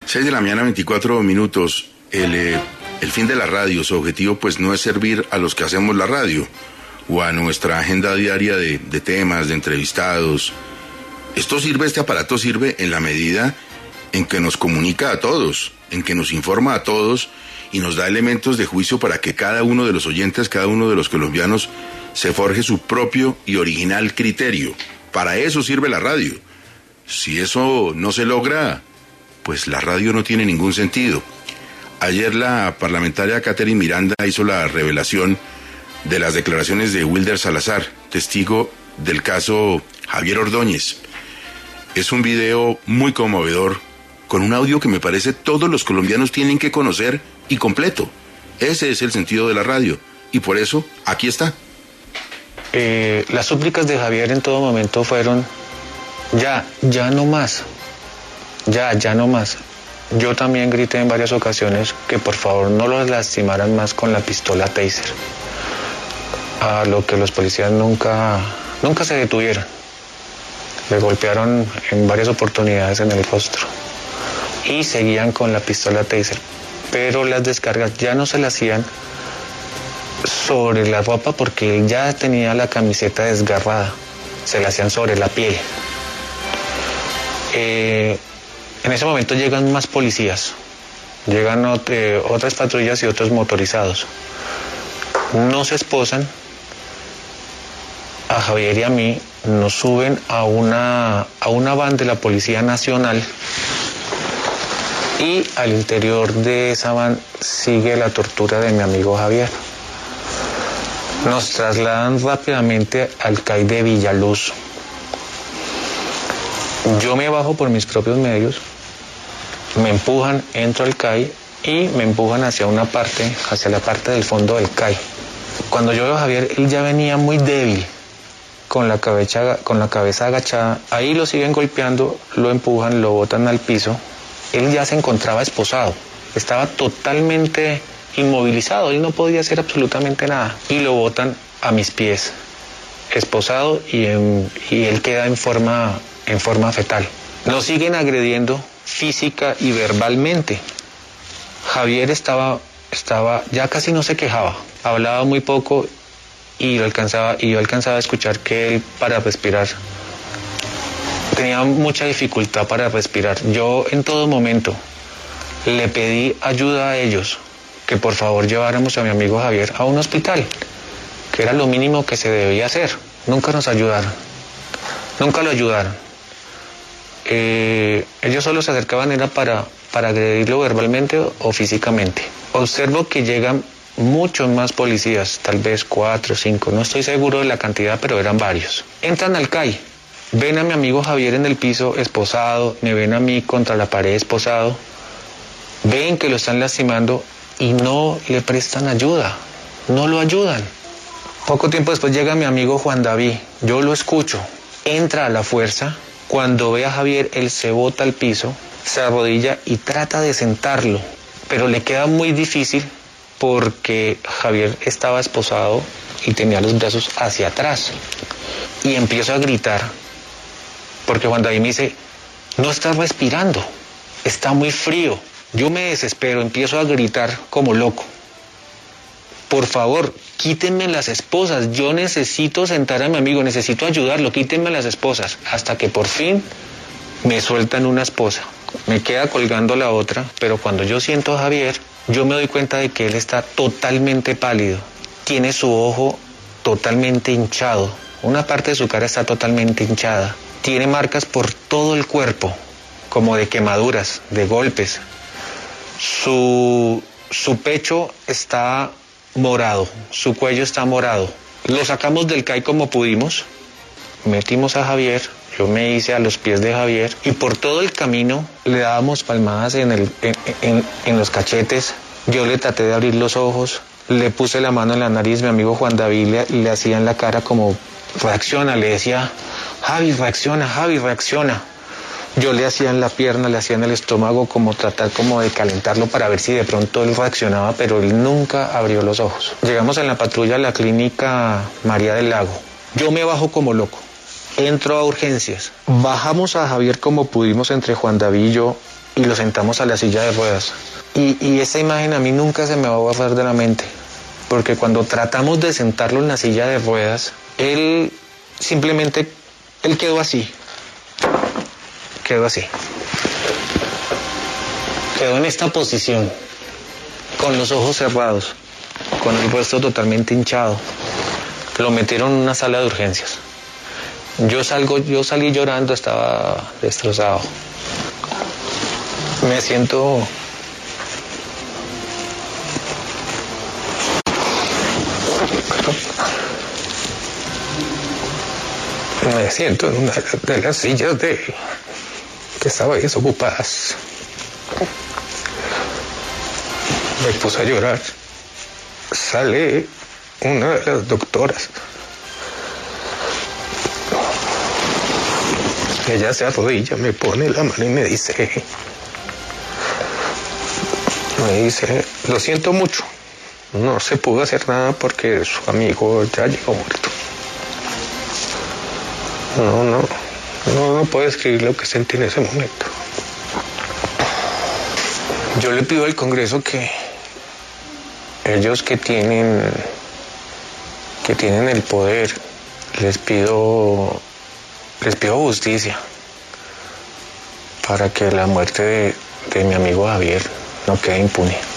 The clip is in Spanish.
6 de la mañana, 24 minutos. El fin de la radio, su objetivo pues no es servir a los que hacemos la radio o a nuestra agenda diaria de temas, de entrevistados. Este aparato sirve en la medida en que nos comunica a todos, en que nos informa a todos y nos da elementos de juicio para que cada uno de los oyentes, cada uno de los colombianos se forje su propio y original criterio. Para eso sirve la radio. Si eso no se logra, pues la radio no tiene ningún sentido. Ayer la parlamentaria Catherine Miranda hizo la revelación de las declaraciones de Wilder Salazar, testigo del caso Javier Ordóñez. Es un video muy conmovedor, con un audio que me parece todos los colombianos tienen que conocer y completo. Ese es el sentido de la radio, y por eso aquí está. Las súplicas de Javier en todo momento fueron, ya no más, ya no más. Yo también grité en varias ocasiones que por favor no los lastimaran más con la pistola Taser, a lo que los policías nunca se detuvieron. Le golpearon en varias oportunidades en el rostro y seguían con la pistola Taser, pero las descargas ya no se las hacían sobre la ropa porque él ya tenía la camiseta desgarrada, se la hacían sobre la piel. En ese momento llegan más policías, llegan otras patrullas y otros motorizados. Nos esposan a Javier y a mí, nos suben a una van de la Policía Nacional y al interior de esa van sigue la tortura de mi amigo Javier. Nos trasladan rápidamente al CAI de Villaluz. Yo me bajo por mis propios medios, me empujan, entro al CAI y me empujan hacia la parte del fondo del CAI. Cuando yo veo a Javier, él ya venía muy débil, con la cabeza agachada. Ahí lo siguen golpeando, lo empujan, lo botan al piso. Él ya se encontraba esposado, estaba totalmente inmovilizado, él no podía hacer absolutamente nada. Y lo botan a mis pies, esposado, y él queda en forma fetal. Lo siguen agrediendo física y verbalmente. Javier estaba ya casi no se quejaba, hablaba muy poco y yo alcanzaba a escuchar que él, para respirar, tenía mucha dificultad para respirar. Yo en todo momento le pedí ayuda a ellos, que por favor lleváramos a mi amigo Javier a un hospital, que era lo mínimo que se debía hacer. Nunca nos ayudaron, nunca lo ayudaron. Ellos solo se acercaban era para agredirlo verbalmente o físicamente. Observo que llegan muchos más policías, tal vez 4 o 5, no estoy seguro de la cantidad, pero eran varios. Entran al CAI, ven a mi amigo Javier en el piso esposado, me ven a mí contra la pared esposado, ven que lo están lastimando y no le prestan ayuda, no lo ayudan. Poco tiempo después llega mi amigo Juan David, yo lo escucho, entra a la fuerza. Cuando ve a Javier, él se bota al piso, se arrodilla y trata de sentarlo, pero le queda muy difícil porque Javier estaba esposado y tenía los brazos hacia atrás. Y empiezo a gritar, porque Juan David me dice, no está respirando, está muy frío. Yo me desespero, empiezo a gritar como loco. Por favor, quítenme las esposas, yo necesito sentar a mi amigo, necesito ayudarlo, quítenme las esposas. Hasta que por fin me sueltan una esposa, me queda colgando la otra, pero cuando yo siento a Javier, yo me doy cuenta de que él está totalmente pálido, tiene su ojo totalmente hinchado, una parte de su cara está totalmente hinchada, tiene marcas por todo el cuerpo, como de quemaduras, de golpes. Su pecho está morado, su cuello está morado. Lo sacamos del CAI como pudimos, metimos a Javier, yo me hice a los pies de Javier y por todo el camino le dábamos palmadas en los cachetes. Yo le traté de abrir los ojos, le puse la mano en la nariz, mi amigo Juan David le hacía en la cara como reacciona, le decía Javi reacciona. Yo le hacía en la pierna, le hacía en el estómago, como tratar como de calentarlo para ver si de pronto él reaccionaba, pero él nunca abrió los ojos. Llegamos en la patrulla a la clínica María del Lago. Yo me bajo como loco, entro a urgencias. Bajamos a Javier como pudimos entre Juan David y yo y lo sentamos a la silla de ruedas. Y esa imagen a mí nunca se me va a borrar de la mente, porque cuando tratamos de sentarlo en la silla de ruedas, él quedó así. Quedó en esta posición, con los ojos cerrados, con el rostro totalmente hinchado. Lo metieron en una sala de urgencias. Yo salí llorando, estaba destrozado. Me siento en una de las sillas que estaban desocupadas. Me puse a llorar. Sale una de las doctoras. Ella se arrodilla, me pone la mano y me dice, lo siento mucho, no se pudo hacer nada porque su amigo ya llegó muerto. No puedo escribir lo que sentí en ese momento. Yo le pido al Congreso que ellos que tienen el poder, les pido justicia para que la muerte de mi amigo Javier no quede impune.